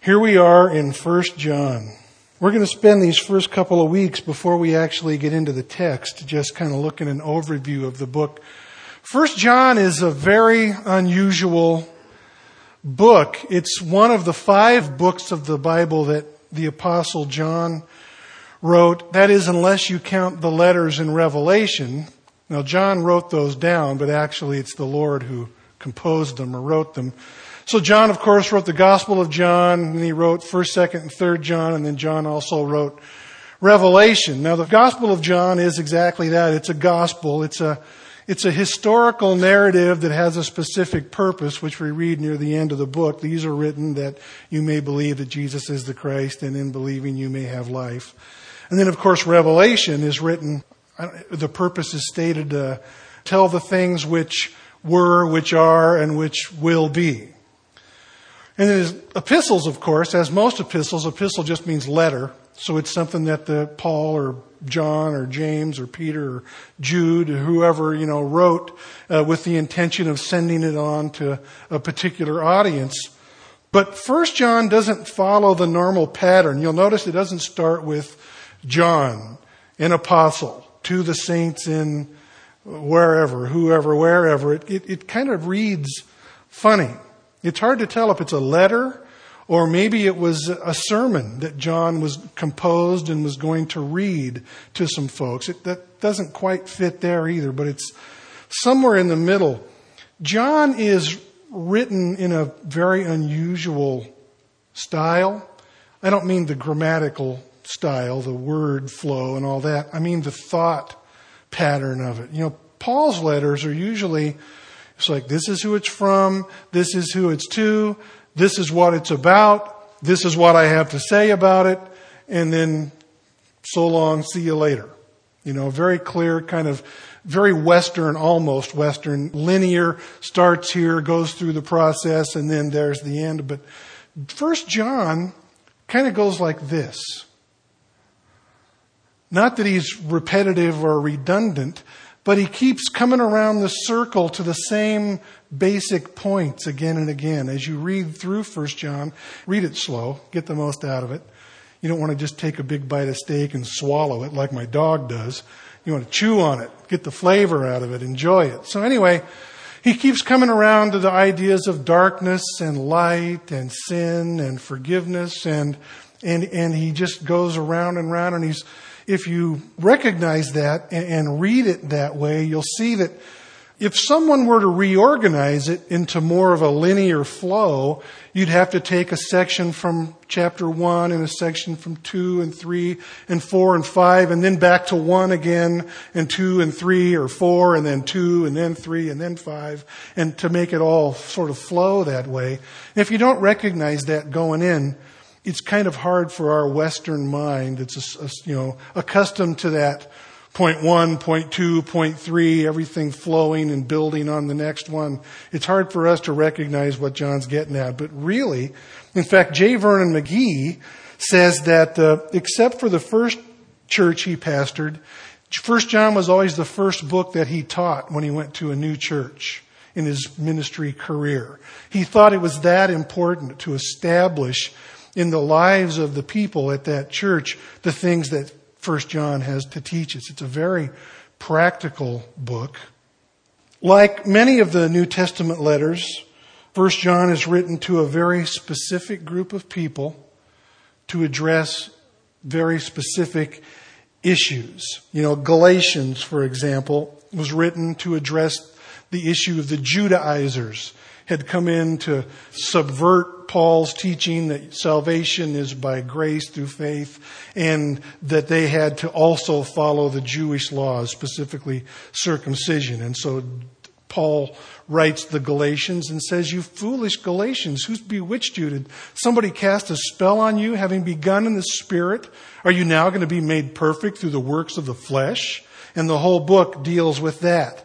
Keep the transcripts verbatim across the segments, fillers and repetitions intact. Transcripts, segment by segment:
Here we are in First John. We're going to spend these first couple of weeks before we actually get into the text, just kind of looking at an overview of the book. First John is a very unusual book. It's one of the five books of the Bible that the Apostle John wrote. That is, unless you count the letters in Revelation. Now, John wrote those down, but actually it's the Lord who composed them or wrote them. So John, of course, wrote the Gospel of John, and he wrote first, second, and third John, and then John also wrote Revelation. Now, the Gospel of John is exactly that. It's a gospel. It's a, it's a historical narrative that has a specific purpose, which we read near the end of the book. These are written that you may believe that Jesus is the Christ, and in believing you may have life. And then, of course, Revelation is written, the purpose is stated to tell the things which were, which are, and which will be. And then his epistles, of course, as most epistles, epistle just means letter. So it's something that the Paul or John or James or Peter or Jude or whoever, you know, wrote uh, with the intention of sending it on to a particular audience. But First John doesn't follow the normal pattern. You'll notice it doesn't start with John, an apostle, to the saints in wherever, whoever, wherever. It, it, it kind of reads funny. It's hard to tell if it's a letter or maybe it was a sermon that John was composed and was going to read to some folks. It, that doesn't quite fit there either, but it's somewhere in the middle. John is written in a very unusual style. I don't mean the grammatical style, the word flow and all that. I mean the thought pattern of it. You know, Paul's letters are usually... It's like, this is who it's from, this is who it's to, this is what it's about, this is what I have to say about it, and then so long, see you later. You know, very clear, kind of very Western, almost Western, linear, starts here, goes through the process, and then there's the end. But First John kind of goes like this. Not that he's repetitive or redundant, but he keeps coming around the circle to the same basic points again and again. As you read through First John, read it slow, get the most out of it. You don't want to just take a big bite of steak and swallow it like my dog does. You want to chew on it, get the flavor out of it, enjoy it. So anyway, he keeps coming around to the ideas of darkness and light and sin and forgiveness, and and and he just goes around and around, and he's if you recognize that and read it that way, you'll see that if someone were to reorganize it into more of a linear flow, you'd have to take a section from chapter one and a section from two and three and four and five and then back to one again and two and three or four and then two and then three and then five, and to make it all sort of flow that way. And if you don't recognize that going in, it's kind of hard for our Western mind. It's, a, a, you know, accustomed to that point one, point two, point three, everything flowing and building on the next one. It's hard for us to recognize what John's getting at. But really, in fact, J. Vernon McGee says that uh, except for the first church he pastored, First John was always the first book that he taught when he went to a new church in his ministry career. He thought it was that important to establish in the lives of the people at that church the things that First John has to teach us. It's a very practical book. Like many of the New Testament letters, First John is written to a very specific group of people to address very specific issues. You know, Galatians, for example, was written to address the issue of the Judaizers had come in to subvert Paul's teaching that salvation is by grace through faith, and that they had to also follow the Jewish laws, specifically circumcision. And so Paul writes the Galatians and says, "You foolish Galatians, who's bewitched you? Did somebody cast a spell on you, having begun in the Spirit? Are you now going to be made perfect through the works of the flesh?" And the whole book deals with that.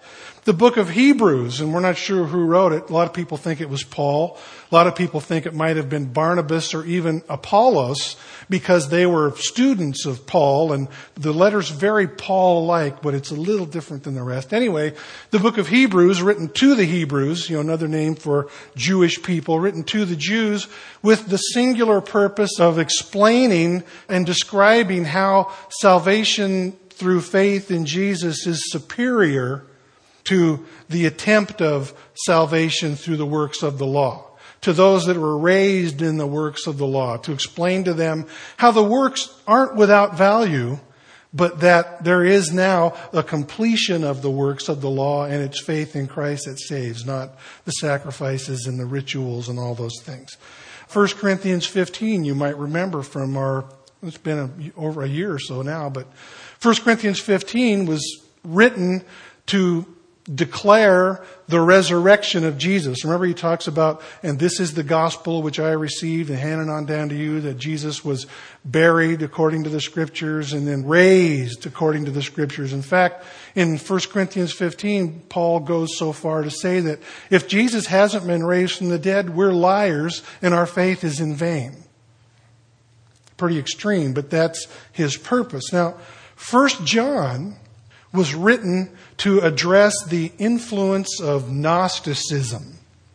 The book of Hebrews, and we're not sure who wrote it. A lot of people think it was Paul. A lot of people think it might have been Barnabas or even Apollos, because they were students of Paul, and the letter's very Paul-like, but it's a little different than the rest. Anyway, the book of Hebrews, written to the Hebrews, you know, another name for Jewish people, written to the Jews, with the singular purpose of explaining and describing how salvation through faith in Jesus is superior to the attempt of salvation through the works of the law. To those that were raised in the works of the law, to explain to them how the works aren't without value, but that there is now a completion of the works of the law, and it's faith in Christ that saves, not the sacrifices and the rituals and all those things. First Corinthians fifteen, you might remember from our, it's been a, over a year or so now, but First Corinthians fifteen was written to declare the resurrection of Jesus. Remember, he talks about, and this is the gospel which I received and handed on down to you, that Jesus was buried according to the scriptures and then raised according to the scriptures. In fact, in First Corinthians fifteen, Paul goes so far to say that if Jesus hasn't been raised from the dead, we're liars and our faith is in vain. Pretty extreme, but that's his purpose. Now, First John was written to address the influence of Gnosticism.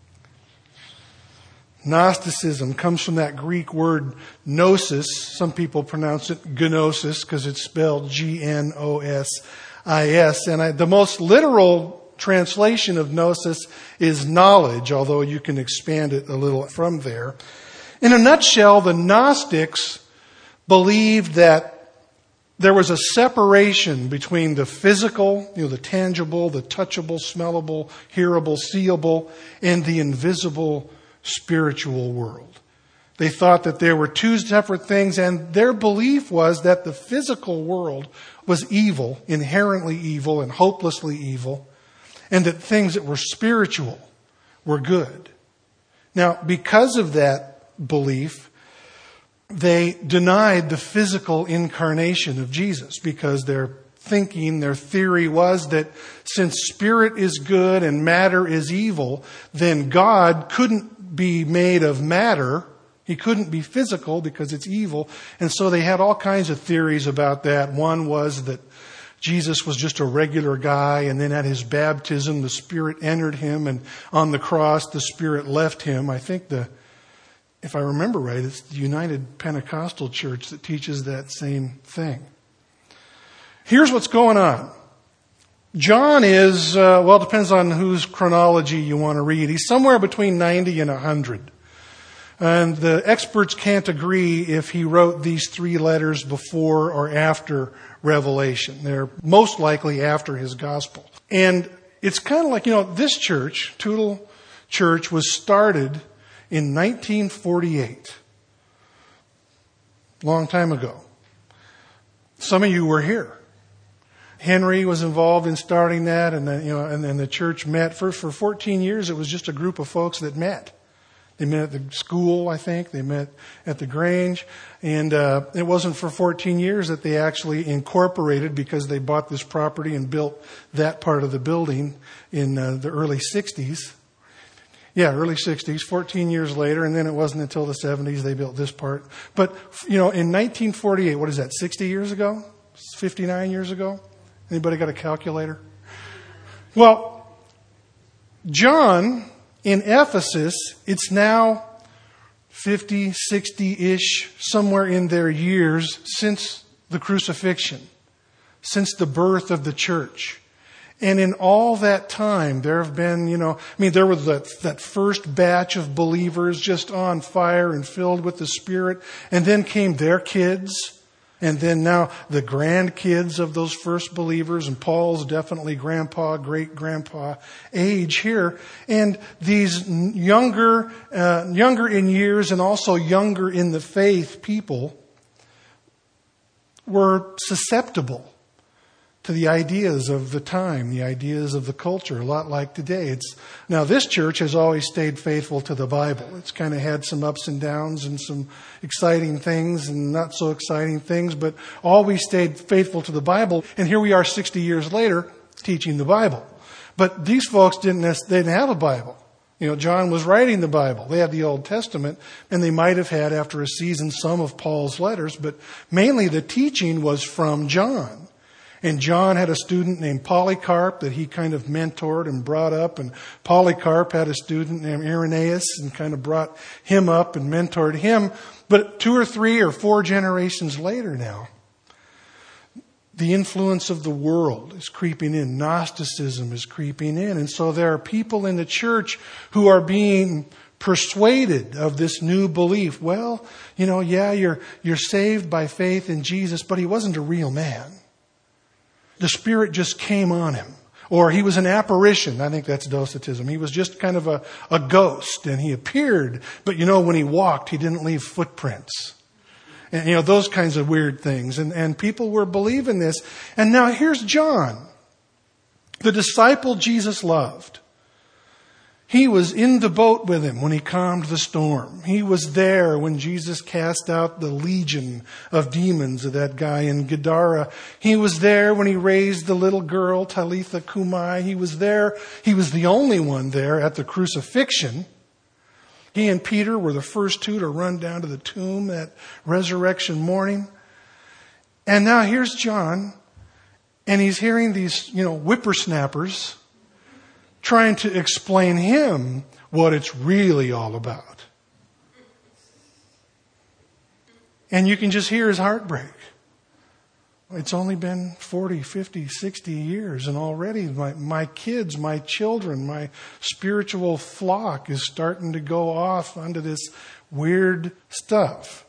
Gnosticism comes from that Greek word gnosis. Some people pronounce it gnosis because it's spelled G N O S I S. And I, the most literal translation of gnosis is knowledge, although you can expand it a little from there. In a nutshell, the Gnostics believed that there was a separation between the physical, you know, the tangible, the touchable, smellable, hearable, seeable, and the invisible spiritual world. They thought that there were two separate things, and their belief was that the physical world was evil, inherently evil and hopelessly evil, and that things that were spiritual were good. Now, because of that belief, they denied the physical incarnation of Jesus, because their thinking, their theory was that since spirit is good and matter is evil, then God couldn't be made of matter. He couldn't be physical because it's evil. And so they had all kinds of theories about that. One was that Jesus was just a regular guy, and then at his baptism, the Spirit entered him, and on the cross, the Spirit left him. I think the If I remember right, it's the United Pentecostal Church that teaches that same thing. Here's what's going on. John is, uh, well, it depends on whose chronology you want to read. He's somewhere between ninety and one hundred. And the experts can't agree if he wrote these three letters before or after Revelation. They're most likely after his gospel. And it's kind of like, you know, this church, Toutle Church, was started in nineteen forty-eight, long time ago. Some of you were here. Henry was involved in starting that, and then, you know, and then the church met. For for fourteen years, it was just a group of folks that met. They met at the school, I think. They met at the Grange, and uh, it wasn't for fourteen years that they actually incorporated, because they bought this property and built that part of the building in uh, the early sixties. Yeah, early sixties, fourteen years later, and then it wasn't until the seventies they built this part. But, you know, in nineteen forty-eight, what is that, sixty years ago? fifty-nine years ago? Anybody got a calculator? Well, John, in Ephesus, it's now fifty, sixty-ish, somewhere in their years since the crucifixion, since the birth of the church. And in all that time, there have been, you know, I mean, there was that, that first batch of believers just on fire and filled with the Spirit. And then came their kids. And then now the grandkids of those first believers. And Paul's definitely grandpa, great-grandpa age here. And these younger, uh, younger in years and also younger in the faith people were susceptible to the ideas of the time, the ideas of the culture, a lot like today. It's now this church has always stayed faithful to the Bible. It's kind of had some ups and downs and some exciting things and not so exciting things, but always stayed faithful to the Bible. And here we are sixty years later teaching the Bible. But these folks didn't, they didn't have a Bible. You know, John was writing the Bible. They had the Old Testament, and they might have had, after a season, some of Paul's letters, but mainly the teaching was from John. And John had a student named Polycarp that he kind of mentored and brought up, and Polycarp had a student named Irenaeus and kind of brought him up and mentored him. But two or three or four generations later now, the influence of the world is creeping in. Gnosticism is creeping in. And so there are people in the church who are being persuaded of this new belief. Well, you know, yeah, you're, you're saved by faith in Jesus, but he wasn't a real man. The Spirit just came on him. Or he was an apparition. I think that's Docetism. He was just kind of a, a ghost, and he appeared. But you know, when he walked, he didn't leave footprints. And, you know, those kinds of weird things. And, and people were believing this. And now here's John, the disciple Jesus loved. He was in the boat with him when he calmed the storm. He was there when Jesus cast out the legion of demons of that guy in Gadara. He was there when he raised the little girl, Talitha Kumai. He was there. He was the only one there at the crucifixion. He and Peter were the first two to run down to the tomb that resurrection morning. And now here's John, and he's hearing these, you know, whippersnappers trying to explain him what it's really all about. And you can just hear his heartbreak. It's only been forty, fifty, sixty years, and already my, my kids, my children, my spiritual flock is starting to go off onto this weird stuff.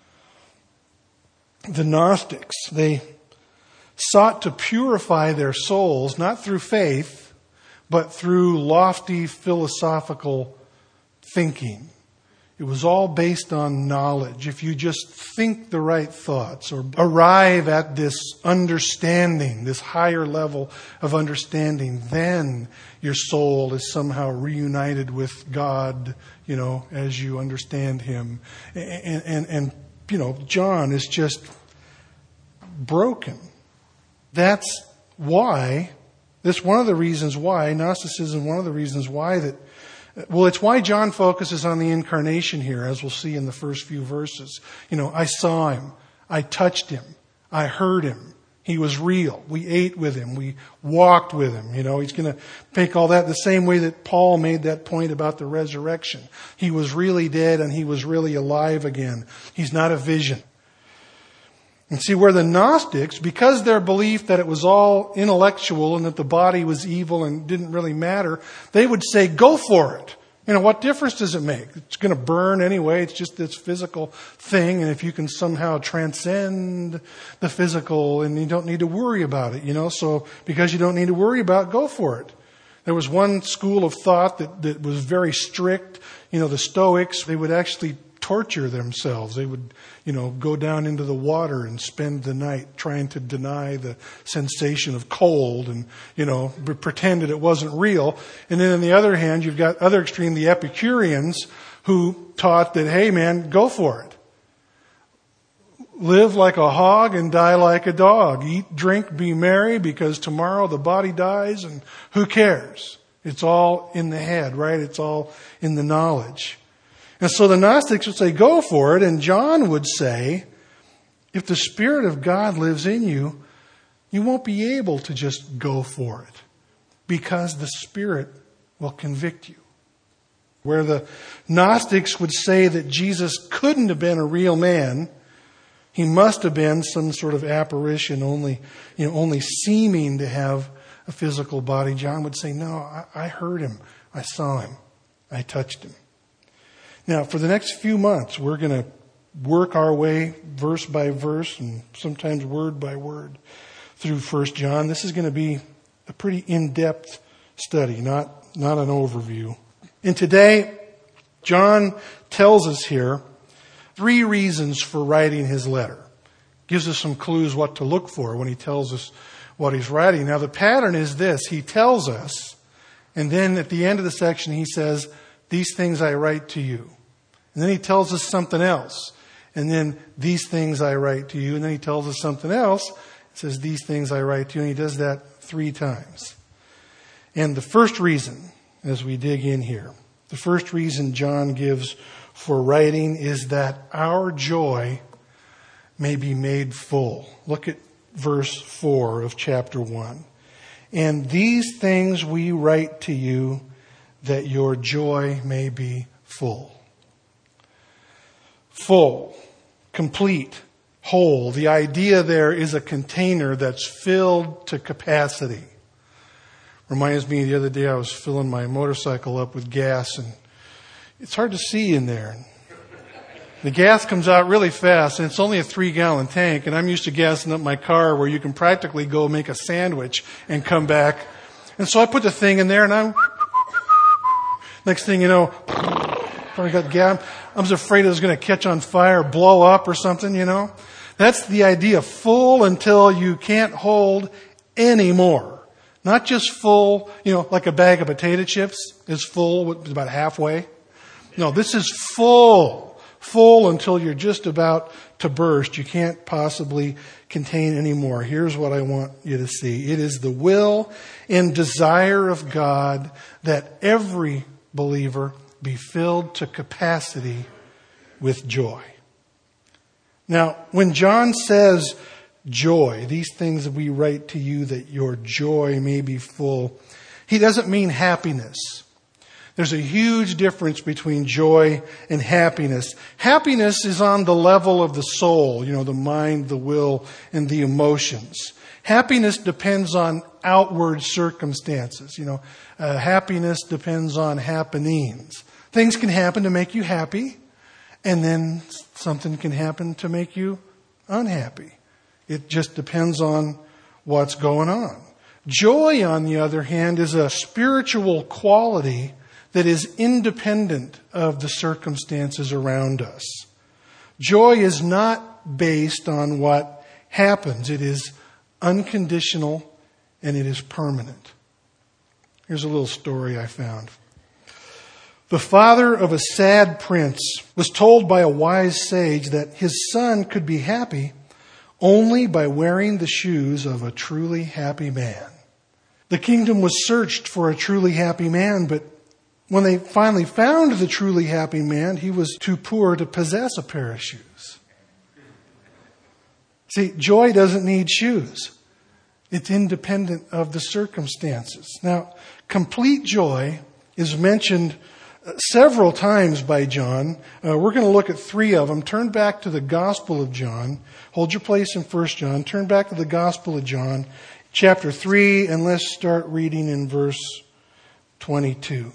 The Gnostics, they sought to purify their souls, not through faith, but through lofty philosophical thinking. It was all based on knowledge. If you just think the right thoughts or arrive at this understanding, this higher level of understanding, then your soul is somehow reunited with God, you know, as you understand Him. And, and, and you know, John is just broken. That's why, that's one of the reasons why, Gnosticism, one of the reasons why that Well, it's why John focuses on the incarnation here, as we'll see in the first few verses. You know, I saw him. I touched him. I heard him. He was real. We ate with him. We walked with him. You know, he's going to make all that the same way that Paul made that point about the resurrection. He was really dead and he was really alive again. He's not a vision. And see, where the Gnostics, because their belief that it was all intellectual and that the body was evil and didn't really matter, they would say, go for it. You know, what difference does it make? It's going to burn anyway. It's just this physical thing. And if you can somehow transcend the physical and you don't need to worry about it, you know, so because you don't need to worry about it, go for it. There was one school of thought that, that was very strict. You know, the Stoics, they would actually torture themselves. They would, you know, go down into the water and spend the night trying to deny the sensation of cold and, you know, pretend that it wasn't real. And then on the other hand, you've got other extreme, the Epicureans, who taught that, hey man, go for it. Live like a hog and die like a dog. Eat, drink, be merry, because tomorrow the body dies and who cares? It's all in the head, right? It's all in the knowledge. And so the Gnostics would say, go for it. And John would say, if the Spirit of God lives in you, you won't be able to just go for it, because the Spirit will convict you. Where the Gnostics would say that Jesus couldn't have been a real man, he must have been some sort of apparition, only, you know, only seeming to have a physical body. John would say, no, I, I heard him. I saw him. I touched him. Now, for the next few months, we're going to work our way verse by verse and sometimes word by word through First John. This is going to be a pretty in-depth study, not, not an overview. And today, John tells us here three reasons for writing his letter. Gives us some clues what to look for when he tells us what he's writing. Now, the pattern is this. He tells us, and then at the end of the section, he says, these things I write to you. And then he tells us something else. And then these things I write to you. And then he tells us something else. He says, these things I write to you. And he does that three times. And the first reason, as we dig in here, the first reason John gives for writing is that our joy may be made full. Look at verse four of chapter one. And these things we write to you that your joy may be full. Full, complete, whole. The idea there is a container that's filled to capacity. Reminds me the other day I was filling my motorcycle up with gas and it's hard to see in there. The gas comes out really fast and it's only a three gallon tank and I'm used to gassing up my car where you can practically go make a sandwich and come back. And so I put the thing in there and I'm, next thing you know, probably got gas. I was afraid it was going to catch on fire, blow up or something, you know. That's the idea, full until you can't hold anymore. Not just full, you know, like a bag of potato chips is full, about halfway. No, this is full, full until you're just about to burst. You can't possibly contain anymore. Here's what I want you to see. It is the will and desire of God that every believer be filled to capacity with joy. Now, when John says joy, these things that we write to you that your joy may be full, he doesn't mean happiness. There's a huge difference between joy and happiness. Happiness is on the level of the soul, you know, the mind, the will, and the emotions. Happiness depends on outward circumstances. You know, uh, happiness depends on happenings. Things can happen to make you happy, and then something can happen to make you unhappy. It just depends on what's going on. Joy, on the other hand, is a spiritual quality that is independent of the circumstances around us. Joy is not based on what happens. It is unconditional and it is permanent. Here's a little story I found. The father of a sad prince was told by a wise sage that his son could be happy only by wearing the shoes of a truly happy man. The kingdom was searched for a truly happy man, but when they finally found the truly happy man, he was too poor to possess a pair of shoes. See, joy doesn't need shoes. It's independent of the circumstances. Now, complete joy is mentioned several times by John. Uh, we're going to look at three of them. Turn back to the Gospel of John. Hold your place in First John. Turn back to the Gospel of John, chapter three, and let's start reading in verse twenty-two.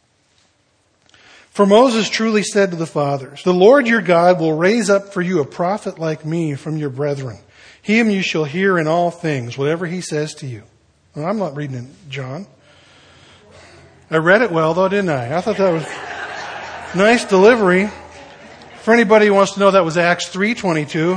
For Moses truly said to the fathers, the Lord your God will raise up for you a prophet like me from your brethren. Him you shall hear in all things, whatever he says to you. Well, I'm not reading it, John. I read it well, though, didn't I? I thought that was nice delivery. For anybody who wants to know, that was Acts three twenty-two.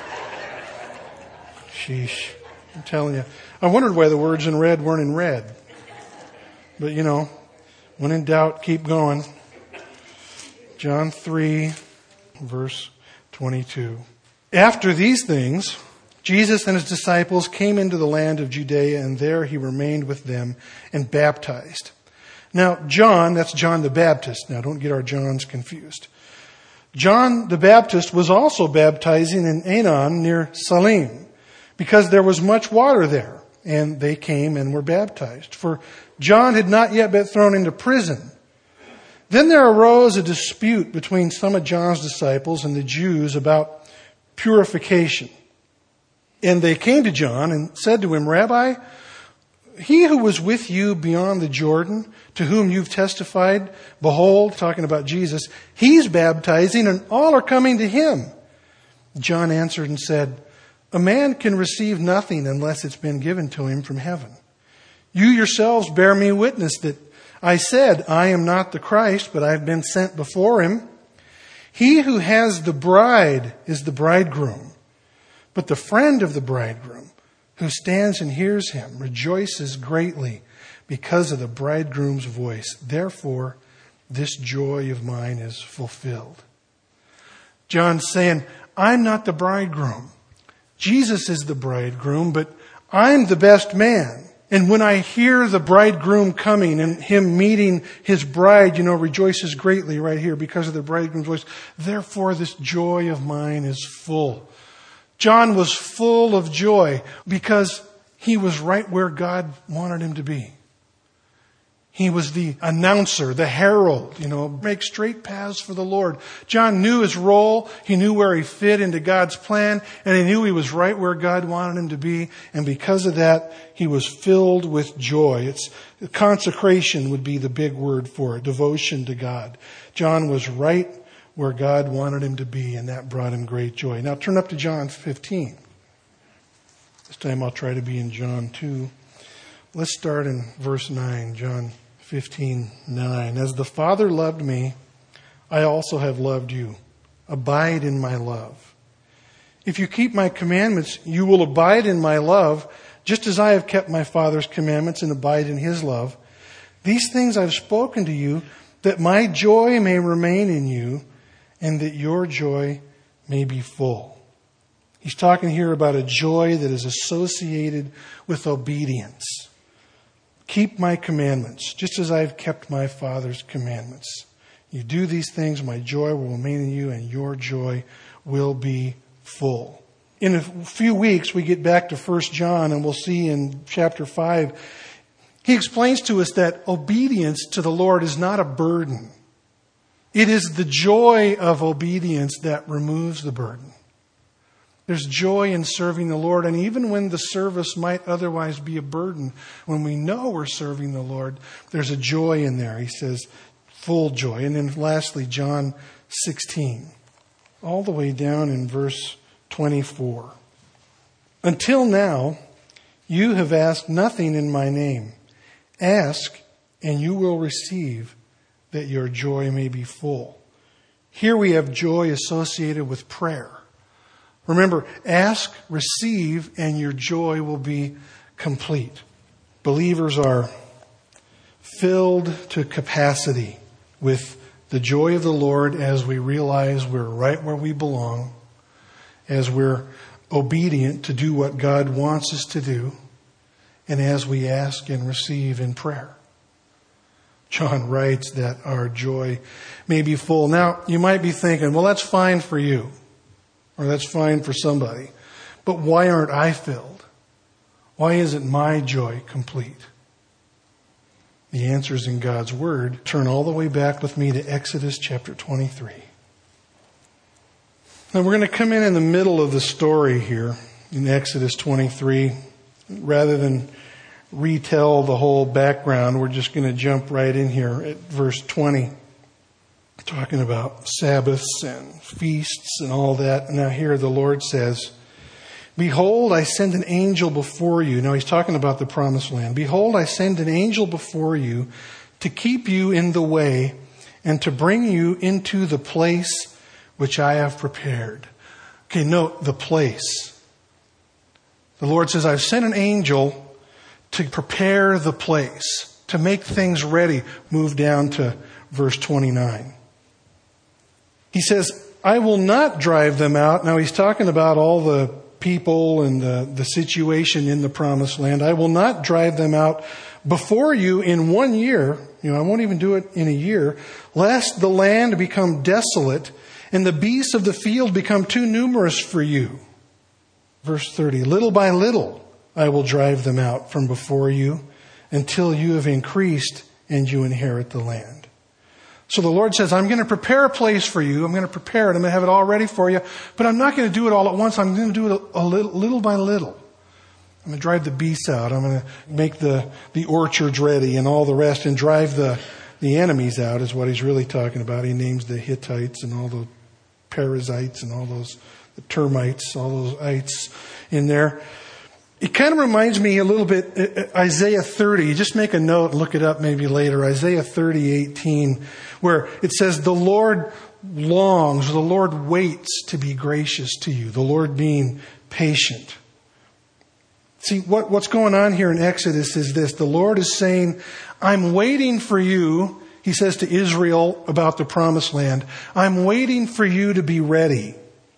Sheesh. I'm telling you. I wondered why the words in red weren't in red. But, you know, when in doubt, keep going. John three, verse twenty-two. After these things, Jesus and his disciples came into the land of Judea, and there he remained with them and baptized. Now, John, that's John the Baptist. Now, don't get our Johns confused. John the Baptist was also baptizing in Aenon near Salim, because there was much water there, and they came and were baptized. For John had not yet been thrown into prison. Then there arose a dispute between some of John's disciples and the Jews about purification. And they came to John and said to him, Rabbi, he who was with you beyond the Jordan, to whom you've testified, behold, talking about Jesus, he's baptizing and all are coming to him. John answered and said, a man can receive nothing unless it's been given to him from heaven. You yourselves bear me witness that I said, I am not the Christ, but I've been sent before him. He who has the bride is the bridegroom, but the friend of the bridegroom, who stands and hears him, rejoices greatly because of the bridegroom's voice. Therefore, this joy of mine is fulfilled. John's saying, I'm not the bridegroom. Jesus is the bridegroom, but I'm the best man. And when I hear the bridegroom coming and him meeting his bride, you know, rejoices greatly right here because of the bridegroom's voice. Therefore, this joy of mine is full. John was full of joy because he was right where God wanted him to be. He was the announcer, the herald, you know, make straight paths for the Lord. John knew his role. He knew where he fit into God's plan, and he knew he was right where God wanted him to be. And because of that, he was filled with joy. It's consecration would be the big word for it, devotion to God. John was right where God wanted him to be, and that brought him great joy. Now turn up to John fifteen. This time I'll try to be in John two. Let's start in verse nine, John fifteen nine. As the Father loved me, I also have loved you. Abide in my love. If you keep my commandments, you will abide in my love, just as I have kept my Father's commandments and abide in his love. These things I've spoken to you, that my joy may remain in you, and that your joy may be full. He's talking here about a joy that is associated with obedience. Keep my commandments, just as I have kept my Father's commandments. You do these things, my joy will remain in you, and your joy will be full. In a few weeks, we get back to First John, and we'll see in chapter five, he explains to us that obedience to the Lord is not a burden. It is the joy of obedience that removes the burden. There's joy in serving the Lord, and even when the service might otherwise be a burden, when we know we're serving the Lord, there's a joy in there. He says, full joy. And then lastly, John sixteen, all the way down in verse twenty-four. Until now, you have asked nothing in my name. Ask, and you will receive, that your joy may be full. Here we have joy associated with prayer. Remember, ask, receive, and your joy will be complete. Believers are filled to capacity with the joy of the Lord as we realize we're right where we belong, as we're obedient to do what God wants us to do, and as we ask and receive in prayer. John writes that our joy may be full. Now, you might be thinking, well, that's fine for you. Or that's fine for somebody. But why aren't I filled? Why isn't my joy complete? The answer is in God's Word. Turn all the way back with me to Exodus chapter twenty-three. Now we're going to come in in the middle of the story here in Exodus twenty-three. Rather than retell the whole background, we're just going to jump right in here at verse twenty. Talking about Sabbaths and feasts and all that. Now here the Lord says, behold, I send an angel before you. Now he's talking about the promised land. Behold, I send an angel before you to keep you in the way and to bring you into the place which I have prepared. Okay, note the place. The Lord says, I've sent an angel to prepare the place, to make things ready. Move down to verse twenty-nine. He says, I will not drive them out. Now he's talking about all the people and the, the situation in the promised land. I will not drive them out before you in one year. You know, I won't even do it in a year, lest the land become desolate and the beasts of the field become too numerous for you. Verse thirty, little by little I will drive them out from before you until you have increased and you inherit the land. So the Lord says, I'm going to prepare a place for you. I'm going to prepare it. I'm going to have it all ready for you. But I'm not going to do it all at once. I'm going to do it a little, little by little. I'm going to drive the beasts out. I'm going to make the, the orchards ready and all the rest, and drive the, the enemies out is what he's really talking about. He names the Hittites and all the Perizzites and all those the termites, all those ites in there. It kind of reminds me a little bit, Isaiah thirty. Just make a note and look it up maybe later. Isaiah thirty eighteen, where it says, the Lord longs, the Lord waits to be gracious to you. The Lord being patient. See, what, what's going on here in Exodus is this. The Lord is saying, I'm waiting for you. He says to Israel about the promised land, I'm waiting for you to be ready.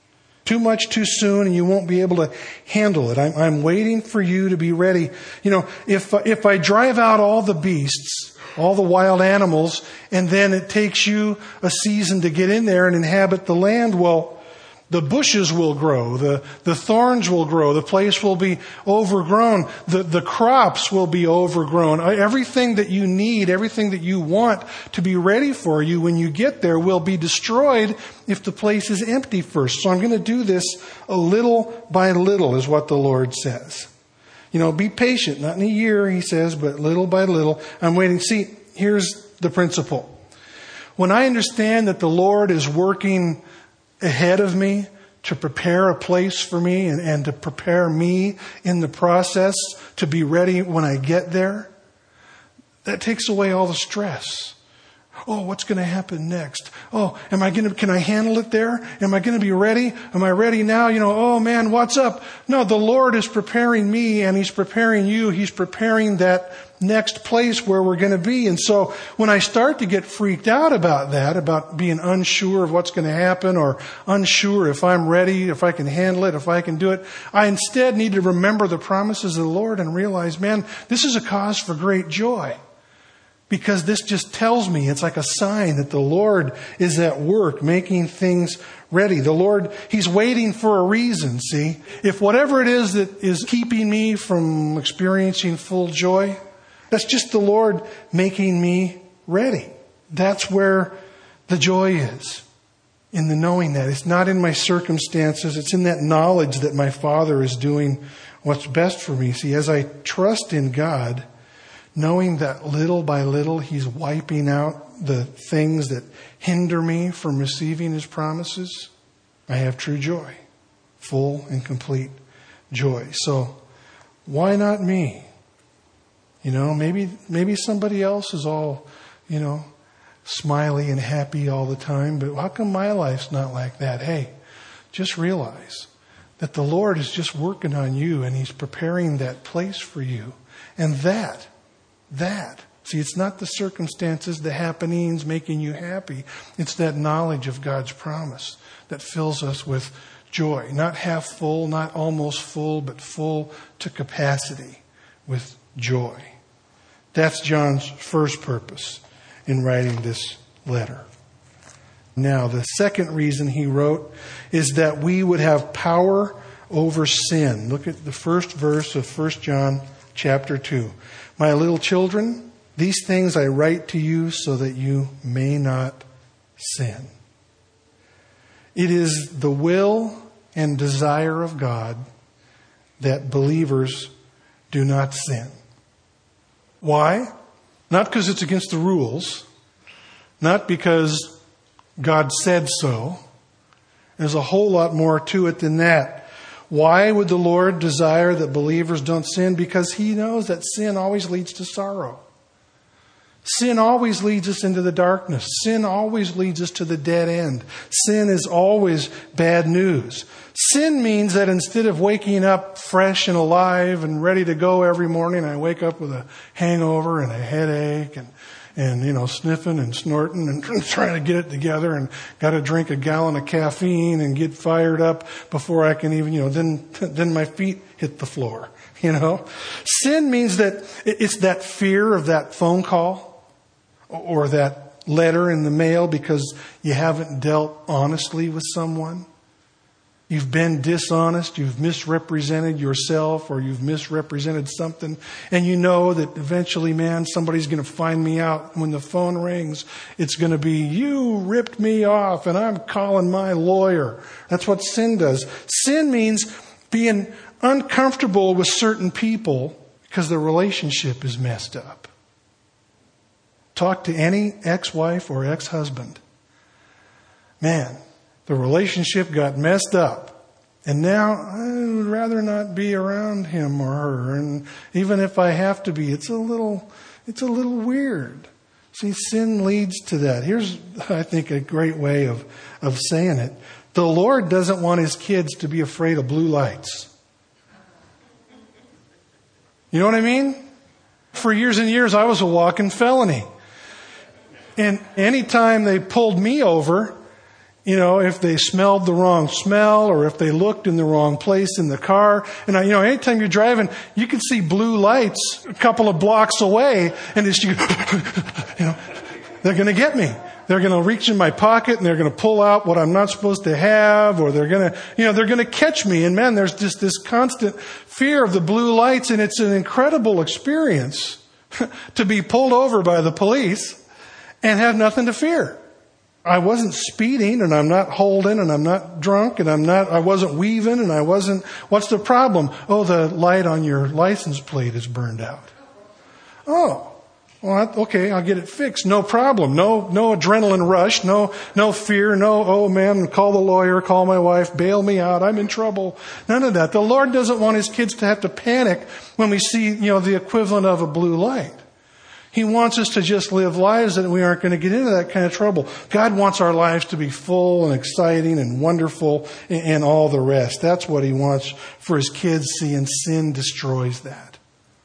Too much too soon, and you won't be able to handle it. I'm, I'm waiting for you to be ready. You know, if if I drive out all the beasts, all the wild animals, and then it takes you a season to get in there and inhabit the land, well, the bushes will grow, the, the thorns will grow, the place will be overgrown, the, the crops will be overgrown. Everything that you need, everything that you want to be ready for you when you get there will be destroyed if the place is empty first. So I'm going to do this a little by little, is what the Lord says. You know, be patient, not in a year, he says, but little by little. I'm waiting. See, here's the principle. When I understand that the Lord is working ahead of me to prepare a place for me and, and to prepare me in the process to be ready when I get there, that takes away all the stress. Oh, what's going to happen next? Oh, am I going to, can I handle it there? Am I going to be ready? Am I ready now? You know, oh man, what's up? No, the Lord is preparing me and He's preparing you. He's preparing that next place where we're going to be. And so when I start to get freaked out about that, about being unsure of what's going to happen or unsure if I'm ready, if I can handle it, if I can do it, I instead need to remember the promises of the Lord and realize, man, this is a cause for great joy. Because this just tells me, it's like a sign that the Lord is at work making things ready. The Lord, He's waiting for a reason, see? If whatever it is that is keeping me from experiencing full joy, that's just the Lord making me ready. That's where the joy is, in the knowing that. It's not in my circumstances. It's in that knowledge that my Father is doing what's best for me. See, as I trust in God, knowing that little by little He's wiping out the things that hinder me from receiving His promises, I have true joy, full and complete joy. So why not me? You know, maybe maybe somebody else is all, you know, smiley and happy all the time, but how come my life's not like that? Hey, just realize that the Lord is just working on you and He's preparing that place for you. And that That. See, it's not the circumstances, the happenings making you happy. It's that knowledge of God's promise that fills us with joy. Not half full, not almost full, but full to capacity with joy. That's John's first purpose in writing this letter. Now, the second reason he wrote is that we would have power over sin. Look at the first verse of First John chapter two. My little children, these things I write to you so that you may not sin. It is the will and desire of God that believers do not sin. Why? Not because it's against the rules, not because God said so. There's a whole lot more to it than that. Why would the Lord desire that believers don't sin? Because He knows that sin always leads to sorrow. Sin always leads us into the darkness. Sin always leads us to the dead end. Sin is always bad news. Sin means that instead of waking up fresh and alive and ready to go every morning, I wake up with a hangover and a headache and And, you know, sniffing and snorting and trying to get it together and got to drink a gallon of caffeine and get fired up before I can even, you know, then, then my feet hit the floor, you know. Sin means that it's that fear of that phone call or that letter in the mail because you haven't dealt honestly with someone. You've been dishonest, you've misrepresented yourself, or you've misrepresented something, and you know that eventually, man, somebody's going to find me out. When the phone rings, it's going to be, you ripped me off, and I'm calling my lawyer. That's what sin does. Sin means being uncomfortable with certain people because the relationship is messed up. Talk to any ex-wife or ex-husband. Man, the relationship got messed up. And now I would rather not be around him or her. And even if I have to be, it's a little, it's a little weird. See, sin leads to that. Here's, I think, a great way of, of saying it. The Lord doesn't want His kids to be afraid of blue lights. You know what I mean? For years and years, I was a walking felony. And anytime they pulled me over, You know, if they smelled the wrong smell or if they looked in the wrong place in the car. And, you know, anytime you're driving, you can see blue lights a couple of blocks away and it's, you know, they're going to get me. They're going to reach in my pocket and they're going to pull out what I'm not supposed to have, or they're going to, you know, they're going to catch me. And man, there's just this constant fear of the blue lights, and it's an incredible experience to be pulled over by the police and have nothing to fear. I wasn't speeding, and I'm not holding, and I'm not drunk, and I'm not, I wasn't weaving, and I wasn't, what's the problem? Oh, the light on your license plate is burned out. Oh, well, okay, I'll get it fixed. No problem. No, no adrenaline rush. No, no fear. No, oh man, call the lawyer, call my wife, bail me out. I'm in trouble. None of that. The Lord doesn't want His kids to have to panic when we see, you know, the equivalent of a blue light. He wants us to just live lives that we aren't going to get into that kind of trouble. God wants our lives to be full and exciting and wonderful and, and all the rest. That's what He wants for His kids, see, and sin destroys that.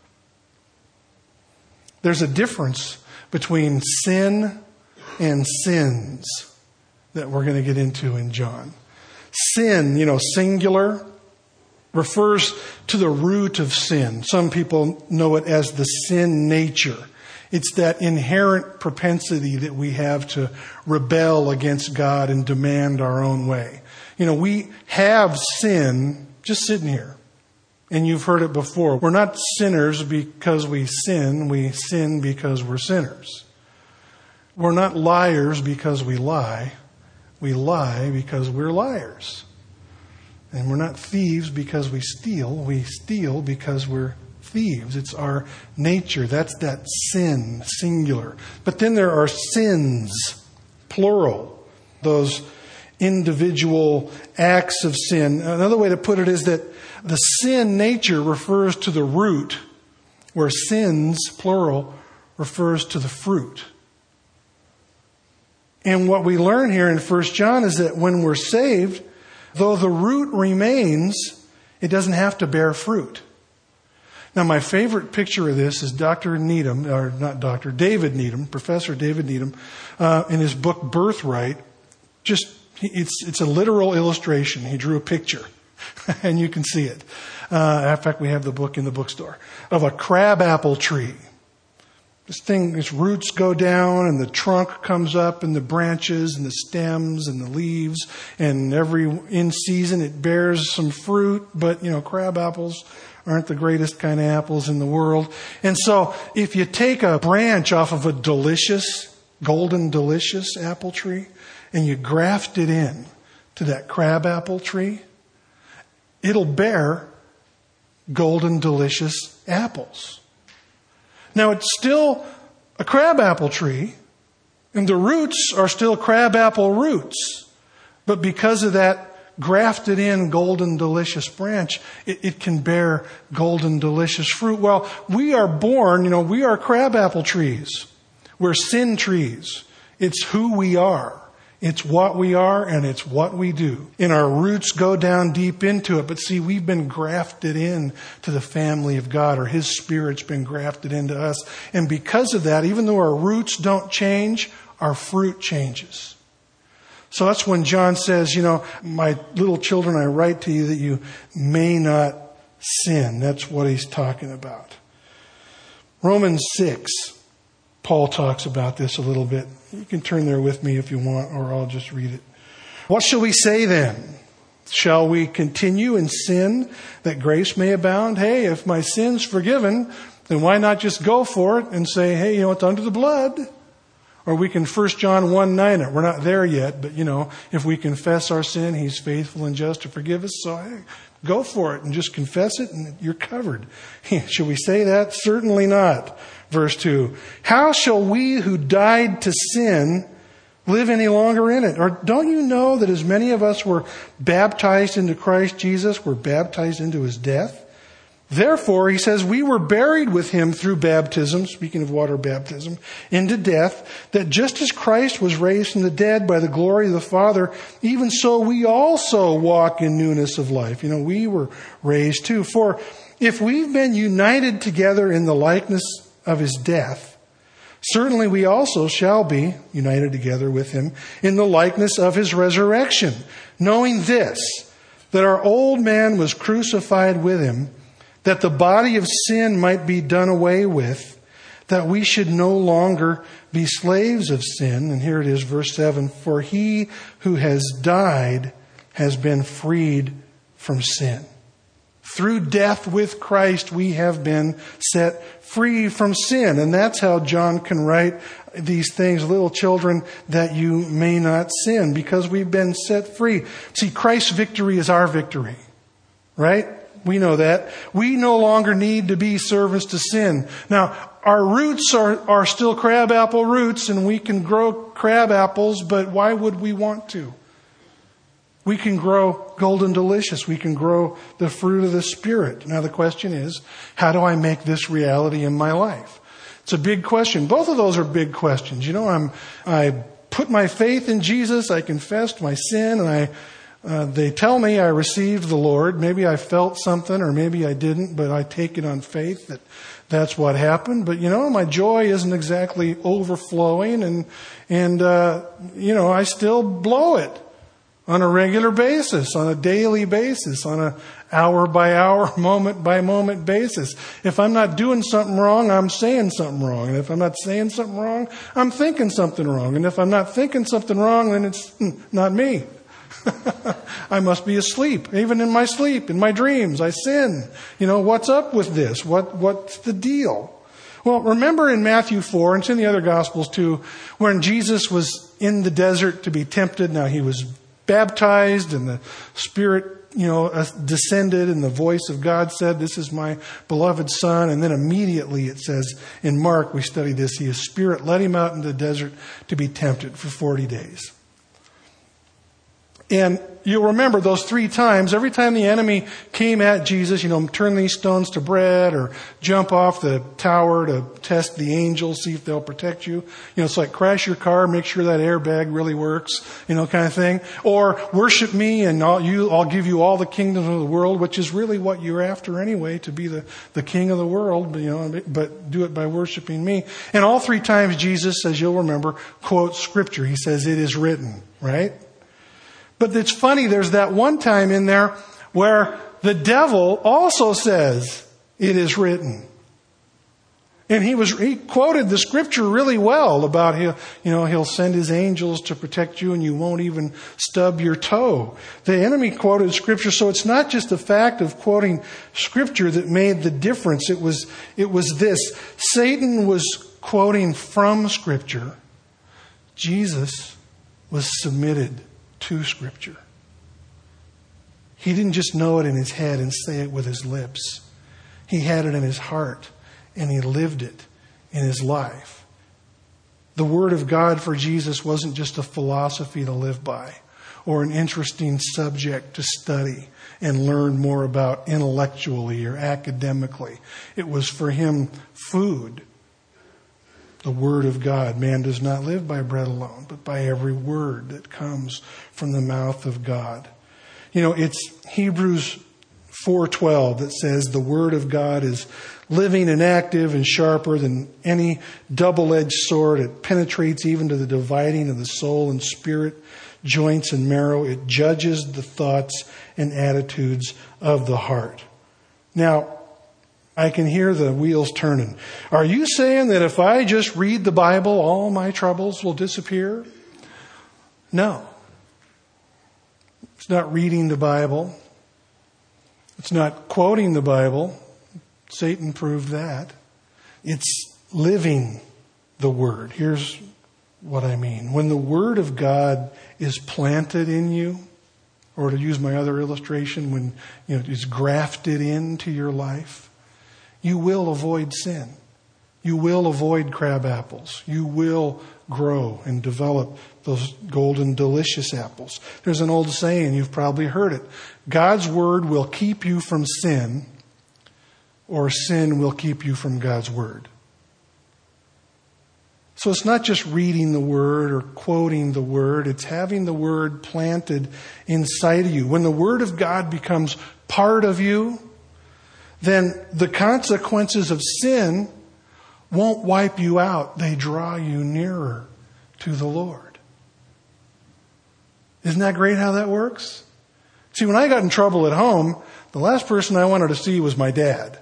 There's a difference between sin and sins that we're going to get into in John. Sin, you know, singular, refers to the root of sin. Some people know it as the sin nature. It's that inherent propensity that we have to rebel against God and demand our own way. You know, we have sin just sitting here. And you've heard it before. We're not sinners because we sin. We sin because we're sinners. We're not liars because we lie. We lie because we're liars. And we're not thieves because we steal. We steal because we're thieves. It's our nature. That's that sin, singular. But then there are sins, plural. Those individual acts of sin. Another way to put it is that the sin nature refers to the root, where sins, plural, refers to the fruit. And what we learn here in First John is that when we're saved, though the root remains, it doesn't have to bear fruit. Now, my favorite picture of this is Doctor Needham, or not Doctor David Needham, Professor David Needham, uh, in his book Birthright. Just it's it's a literal illustration. He drew a picture, and you can see it. Uh, in fact, we have the book in the bookstore of a crabapple tree. This thing, its roots go down, and the trunk comes up, and the branches, and the stems, and the leaves, and every in season it bears some fruit. But you know, crab apples aren't the greatest kind of apples in the world. And so if you take a branch off of a delicious, golden delicious apple tree and you graft it in to that crab apple tree, it'll bear golden delicious apples. Now it's still a crab apple tree and the roots are still crab apple roots. But because of that grafted in golden delicious branch, it, it can bear golden delicious fruit. Well, we are born, you know, we are crabapple trees. We're sin trees. It's who we are. It's what we are and it's what we do. And our roots go down deep into it. But see, we've been grafted in to the family of God, or His Spirit's been grafted into us. And because of that, even though our roots don't change, our fruit changes. So that's when John says, you know, my little children, I write to you that you may not sin. That's what he's talking about. Romans six, Paul talks about this a little bit. You can turn there with me if you want, or I'll just read it. What shall we say then? Shall we continue in sin that grace may abound? Hey, if my sin's forgiven, then why not just go for it and say, hey, you know, it's under the blood? Or we can First John one nine it. We're not there yet, but you know, if we confess our sin, He's faithful and just to forgive us. So hey, go for it and just confess it and you're covered. Should we say that? Certainly not. Verse two. How shall we who died to sin live any longer in it? Or don't you know that as many of us were baptized into Christ Jesus, were baptized into His death? Therefore, he says, we were buried with Him through baptism, speaking of water baptism, into death, that just as Christ was raised from the dead by the glory of the Father, even so we also walk in newness of life. You know, we were raised too. For if we've been united together in the likeness of His death, certainly we also shall be united together with him in the likeness of his resurrection, knowing this, that our old man was crucified with him, that the body of sin might be done away with, that we should no longer be slaves of sin. And here it is, verse seven, for he who has died has been freed from sin. Through death with Christ, we have been set free from sin. And that's how John can write these things, little children, that you may not sin, because we've been set free. See, Christ's victory is our victory, right? We know that. We no longer need to be servants to sin. Now, our roots are, are still crabapple roots, and we can grow crab apples, but why would we want to? We can grow golden delicious. We can grow the fruit of the Spirit. Now the question is, how do I make this reality in my life? It's a big question. Both of those are big questions. You know, I'm, I put my faith in Jesus. I confessed my sin, and I, uh, they tell me I received the Lord. Maybe I felt something, or maybe I didn't, but I take it on faith that that's what happened. But, you know, my joy isn't exactly overflowing, and, and, uh, you know, I still blow it. On a regular basis, on a daily basis, on a hour by hour, moment by moment basis. If I'm not doing something wrong, I'm saying something wrong. And if I'm not saying something wrong, I'm thinking something wrong. And if I'm not thinking something wrong, then it's not me. I must be asleep. Even in my sleep, in my dreams, I sin. You know, what's up with this? What what's the deal? Well, remember in Matthew four, and it's in the other Gospels too, when Jesus was in the desert to be tempted. Now he was baptized, and the Spirit, you know, descended, and the voice of God said, "This is my beloved Son." And then immediately it says in Mark, we study this, His Spirit led him out into the desert to be tempted for forty days. And you'll remember those three times, every time the enemy came at Jesus, you know, turn these stones to bread, or jump off the tower to test the angels, see if they'll protect you. You know, it's like crash your car, make sure that airbag really works, you know, kind of thing. Or worship me and I'll, you, I'll give you all the kingdoms of the world, which is really what you're after anyway, to be the, the king of the world, you know, but do it by worshiping me. And all three times Jesus, as you'll remember, quotes scripture. He says, "It is written," right? But it's funny, there's that one time in there where the devil also says, "It is written." And he was he quoted the scripture really well about he'll, you know, he'll send his angels to protect you and you won't even stub your toe. The enemy quoted scripture, so it's not just the fact of quoting scripture that made the difference. It was it was this. Satan was quoting from scripture. Jesus was submitted to scripture. He didn't just know it in his head and say it with his lips. He had it in his heart, and he lived it in his life. The Word of God for Jesus wasn't just a philosophy to live by, or an interesting subject to study and learn more about intellectually or academically. It was for him food. The Word of God. Man does not live by bread alone, but by every word that comes from the mouth of God. You know, it's Hebrews four twelve that says the Word of God is living and active and sharper than any double-edged sword. It penetrates even to the dividing of the soul and spirit, joints and marrow. It judges the thoughts and attitudes of the heart. Now, I can hear the wheels turning. Are you saying that if I just read the Bible, all my troubles will disappear? No. It's not reading the Bible. It's not quoting the Bible. Satan proved that. It's living the Word. Here's what I mean. When the Word of God is planted in you, or to use my other illustration, when you know it's grafted into your life, you will avoid sin. You will avoid crab apples. You will grow and develop those golden, delicious apples. There's an old saying, you've probably heard it. God's Word will keep you from sin, or sin will keep you from God's Word. So it's not just reading the Word or quoting the Word. It's having the Word planted inside of you. When the Word of God becomes part of you, then the consequences of sin won't wipe you out. They draw you nearer to the Lord. Isn't that great how that works? See, when I got in trouble at home, the last person I wanted to see was my dad.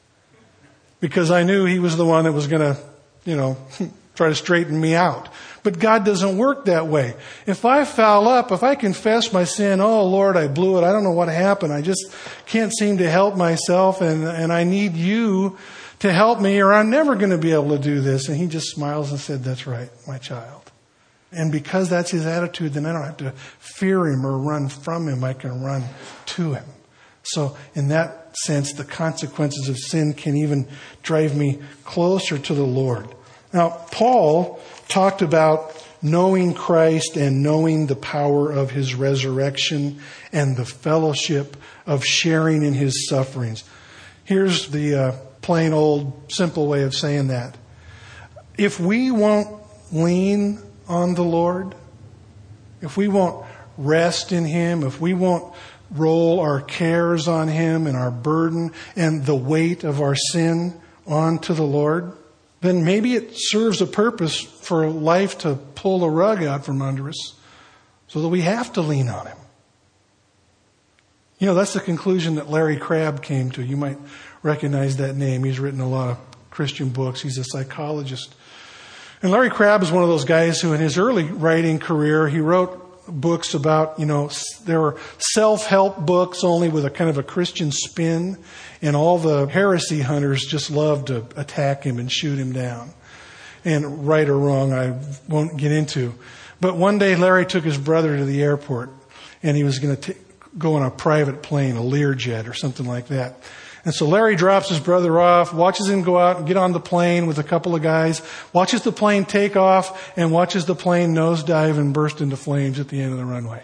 Because I knew he was the one that was going to, you know, try to straighten me out. But God doesn't work that way. If I foul up, if I confess my sin, oh Lord, I blew it. I don't know what happened. I just can't seem to help myself, and, and I need you to help me, or I'm never going to be able to do this. And he just smiles and said, that's right, my child. And because that's his attitude, then I don't have to fear him or run from him. I can run to him. So in that sense, the consequences of sin can even drive me closer to the Lord. Now, Paul talked about knowing Christ and knowing the power of his resurrection and the fellowship of sharing in his sufferings. Here's the uh, plain old simple way of saying that. If we won't lean on the Lord, if we won't rest in him, if we won't roll our cares on him and our burden and the weight of our sin onto the Lord, then maybe it serves a purpose for life to pull a rug out from under us so that we have to lean on him. You know, that's the conclusion that Larry Crabb came to. You might recognize that name. He's written a lot of Christian books. He's a psychologist. And Larry Crabb is one of those guys who in his early writing career, he wrote books about, you know, there were self-help books only with a kind of a Christian spin. And all the heresy hunters just loved to attack him and shoot him down. And right or wrong, I won't get into. But one day Larry took his brother to the airport, and he was going to go on a private plane, a Learjet or something like that. And so Larry drops his brother off, watches him go out and get on the plane with a couple of guys, watches the plane take off, and watches the plane nosedive and burst into flames at the end of the runway.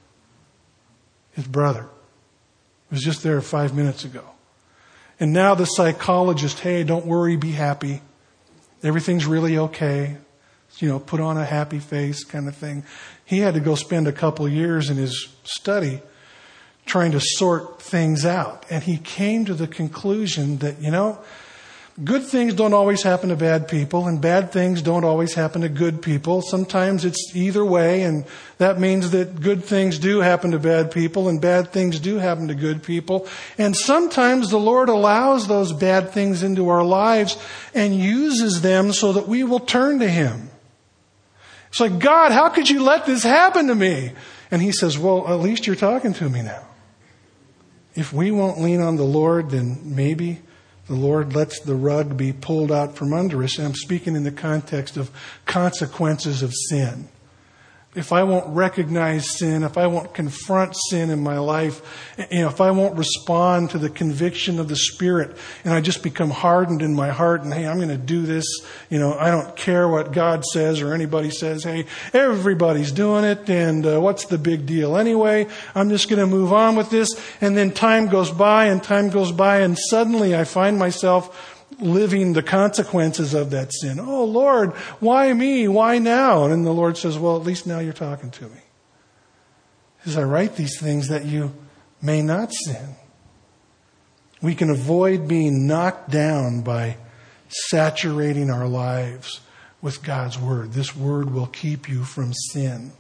His brother was just there five minutes ago. And now the psychologist, hey, don't worry, be happy. Everything's really okay. You know, put on a happy face kind of thing. He had to go spend a couple of years in his study trying to sort things out. And he came to the conclusion that, you know, good things don't always happen to bad people, and bad things don't always happen to good people. Sometimes it's either way, and that means that good things do happen to bad people, and bad things do happen to good people. And sometimes the Lord allows those bad things into our lives and uses them so that we will turn to him. It's like, God, how could you let this happen to me? And he says, well, at least you're talking to me now. If we won't lean on the Lord, then maybe the Lord lets the rug be pulled out from under us. And I'm speaking in the context of consequences of sin. If I won't recognize sin, if I won't confront sin in my life, you know, if I won't respond to the conviction of the Spirit, and I just become hardened in my heart, and hey, I'm going to do this, you know, I don't care what God says or anybody says. Hey, everybody's doing it, and uh, what's the big deal anyway? I'm just going to move on with this. And then time goes by, and time goes by, and suddenly I find myself living the consequences of that sin. Oh, Lord, why me? Why now? And then the Lord says, well, at least now you're talking to me. He says, I write these things that you may not sin. We can avoid being knocked down by saturating our lives with God's Word. This Word will keep you from sin.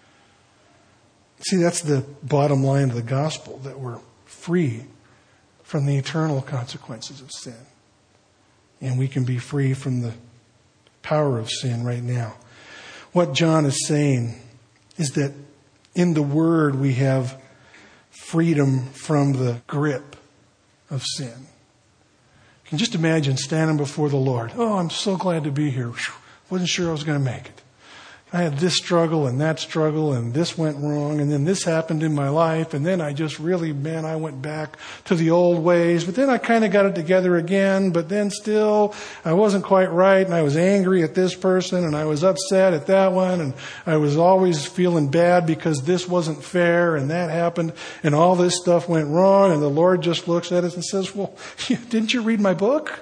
See, that's the bottom line of the gospel, that we're free from the eternal consequences of sin. And we can be free from the power of sin right now. What John is saying is that in the Word we have freedom from the grip of sin. You can just imagine standing before the Lord. Oh, I'm so glad to be here. Wasn't sure I was going to make it. I had this struggle and that struggle, and this went wrong, and then this happened in my life, and then I just really, man, I went back to the old ways, but then I kind of got it together again, but then still I wasn't quite right, and I was angry at this person, and I was upset at that one, and I was always feeling bad because this wasn't fair, and that happened, and all this stuff went wrong, and the Lord just looks at us and says, well, didn't you read my book?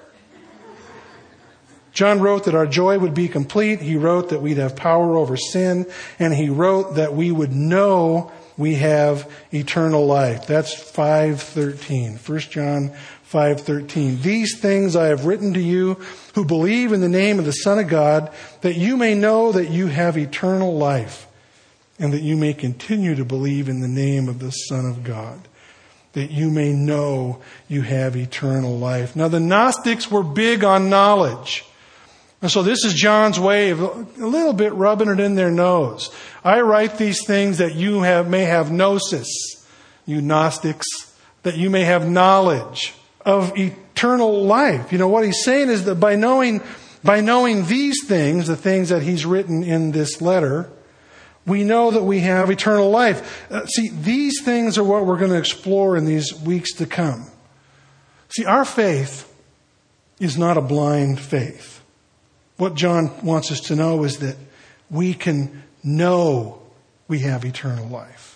John wrote that our joy would be complete. He wrote that we'd have power over sin. And he wrote that we would know we have eternal life. That's five thirteen. First John five thirteen. These things I have written to you who believe in the name of the Son of God, that you may know that you have eternal life, and that you may continue to believe in the name of the Son of God, that you may know you have eternal life. Now the Gnostics were big on knowledge. And so this is John's way of a little bit rubbing it in their nose. I write these things that you have, may have gnosis, you Gnostics, that you may have knowledge of eternal life. You know, what he's saying is that by knowing, by knowing these things, the things that he's written in this letter, we know that we have eternal life. Uh, see, these things are what we're going to explore in these weeks to come. See, our faith is not a blind faith. What John wants us to know is that we can know we have eternal life.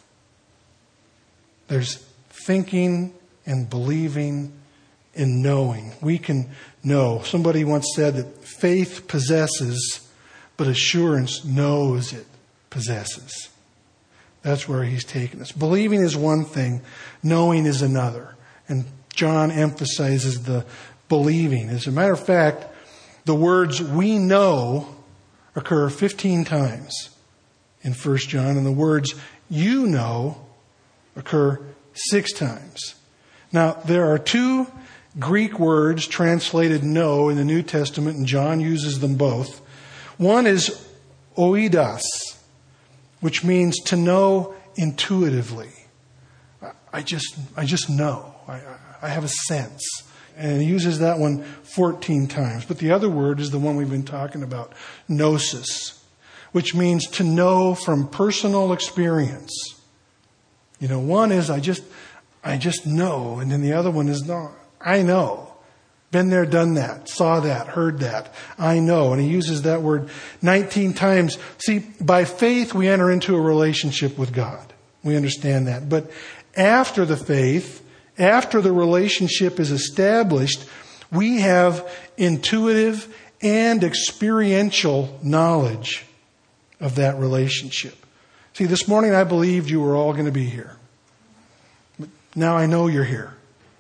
There's thinking and believing and knowing. We can know. Somebody once said that faith possesses, but assurance knows it possesses. That's where he's taken us. Believing is one thing, knowing is another. And John emphasizes the believing. As a matter of fact, the words "we know" occur fifteen times in First John, and the words "you know" occur six times. Now, there are two Greek words translated "know" in the New Testament, and John uses them both. One is oidos, which means to know intuitively. I just, I just know. I, I have a sense. And he uses that one fourteen times. But the other word is the one we've been talking about, gnosis, which means to know from personal experience. You know, one is I just, I just know, and then the other one is no, I know. Been there, done that, saw that, heard that. I know. And he uses that word nineteen times. See, by faith we enter into a relationship with God. We understand that. But after the faith, after the relationship is established, we have intuitive and experiential knowledge of that relationship. See, this morning I believed you were all going to be here. But now I know you're here.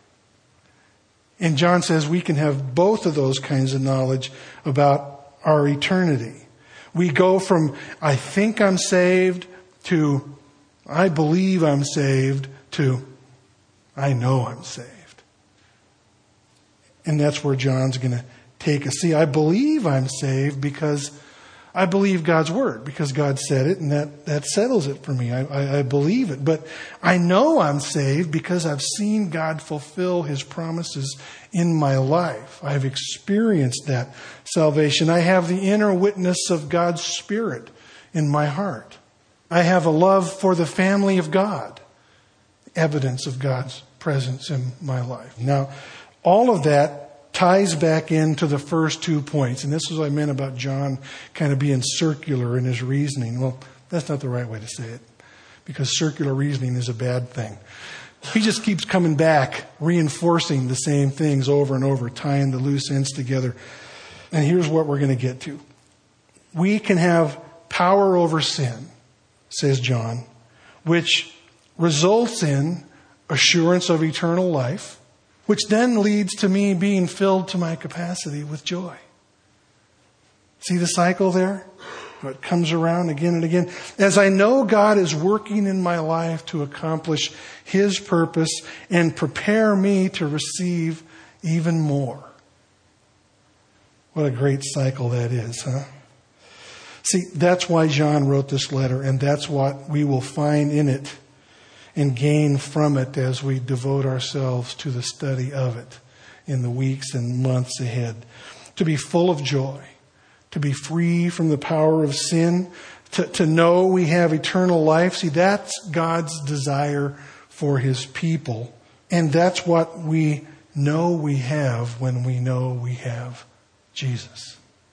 And John says we can have both of those kinds of knowledge about our eternity. We go from I think I'm saved to I believe I'm saved to I know I'm saved. And that's where John's going to take us. See, I believe I'm saved because I believe God's word, because God said it, and that, that settles it for me. I, I, I believe it. But I know I'm saved because I've seen God fulfill his promises in my life. I've experienced that salvation. I have the inner witness of God's Spirit in my heart. I have a love for the family of God, evidence of God's presence in my life. Now, all of that ties back into the first two points. And this is what I meant about John kind of being circular in his reasoning. Well, that's not the right way to say it, because circular reasoning is a bad thing. He just keeps coming back, reinforcing the same things over and over, tying the loose ends together. And here's what we're going to get to. We can have power over sin, says John, which results in assurance of eternal life, which then leads to me being filled to my capacity with joy. See the cycle there? It comes around again and again. As I know God is working in my life to accomplish his purpose and prepare me to receive even more. What a great cycle that is, huh? See, that's why John wrote this letter, and that's what we will find in it and gain from it as we devote ourselves to the study of it in the weeks and months ahead. To be full of joy, to be free from the power of sin, to, to know we have eternal life. See, that's God's desire for his people. And that's what we know we have when we know we have Jesus.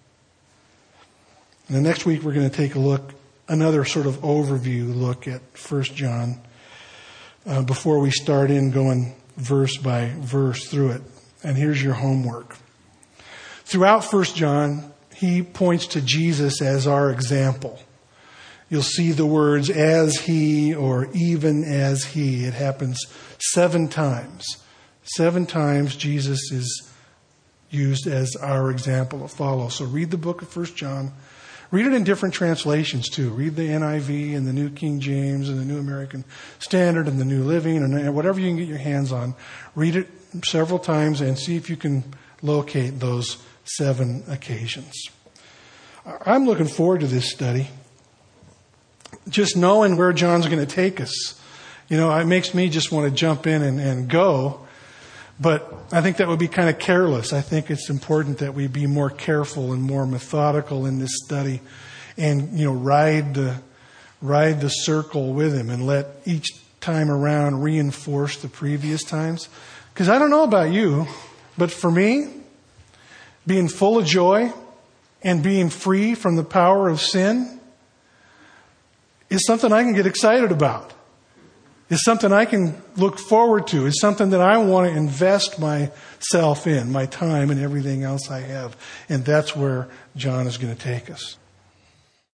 And the next week we're going to take a look, another sort of overview look at First John. Uh, before we start in going verse by verse through it. And here's your homework. Throughout First John, he points to Jesus as our example. you'll see the words as he or even as he. It happens seven times. Seven times Jesus is used as our example to follow. So read the book of First John. Read it in different translations too. Read the N I V and the New King James and the New American Standard and the New Living and whatever you can get your hands on. Read it several times and see if you can locate those seven occasions. I'm looking forward to this study. Just knowing where John's going to take us. You know, it makes me just want to jump in and, and go. But I think that would be kind of careless. I think it's important that we be more careful and more methodical in this study and, you know, ride the, ride the circle with him and let each time around reinforce the previous times. Because I don't know about you, but for me, being full of joy and being free from the power of sin is something I can get excited about. Is something I can look forward to. Is something that I want to invest myself in, my time and everything else I have. And that's where John is going to take us.